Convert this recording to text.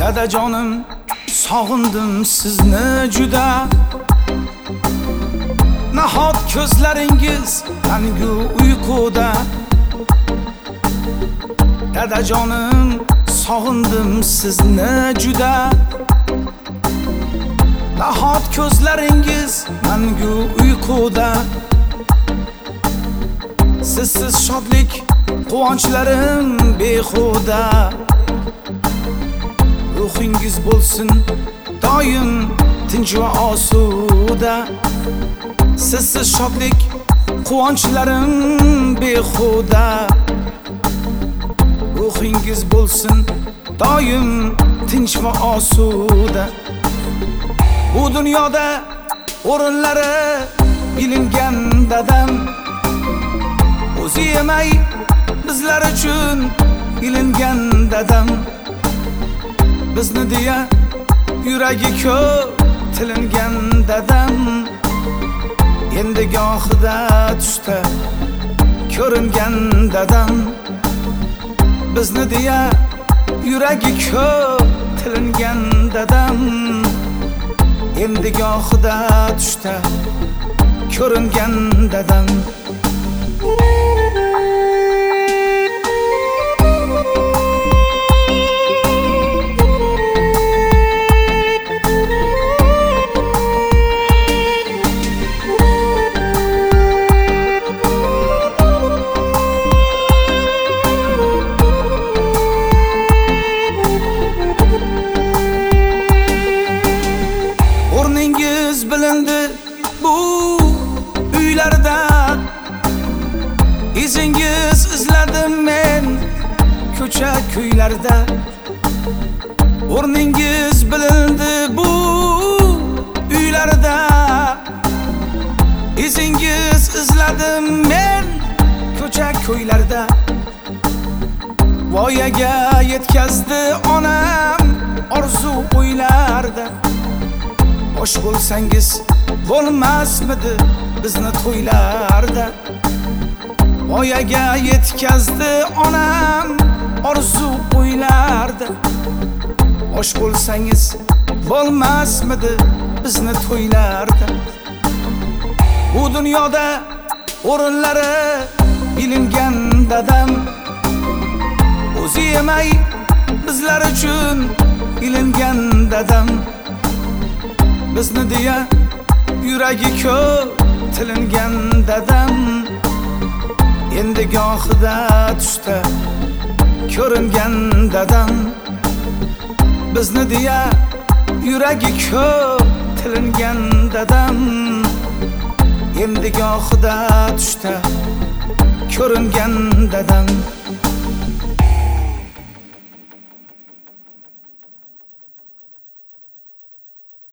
Dadajonim, sog'indim sizni juda. Nahot ko'zlaringiz mangu uyquda. Dadajonim, sog'indim sizni juda. Nahot ko'zlaringiz mangu uyquda. Sizsiz shodlik, quvonchlarim behuda. Ruhingiz bo'lsin doim tinch va osuda. Sizsiz shodlik, quvonchlarim behuda. Ruhingiz bo'lsin doim tinch va osuda. Bu dunyoda o'rinlari bilingan dadam, o'zi yemay bizlar uchun ilingan dadam. Bizni deya yuragi ko'p tilingan dadam. Endi gohida tushda ko'ringan dadam. Bizni deya yuragi ko'p tilingan dadam. Endi gohida tushda ko'ringan dadam. O'rningiz bilindi bu uylarda. Izingiz izladim men ko'cha ko'ylarda. O'rningiz bilindi bu uylarda. Izingiz izladim men ko'cha ko'ylarda. Voyaga yetkazdi onam orzu o'ylarda. Bosh bo'lsangiz bo'lmasmidi bizni to'ylarda. Voyaga yetkazdi onam orzu o'ylarda. Bosh bo'lsangiz bo'lmasmidi bizni to'ylarda. Bu dunyoda o'rinlari bilingan dadam, o'zi yemay bizlar uchun ilingan dadam. Bizni deya yuragi ko'p tilingan dadam. Endi gohida tushda ko'ringan dadam. Bizni deya yuragi ko'p tilingan dadam. Endi gohida tushda ko'ringan dadam.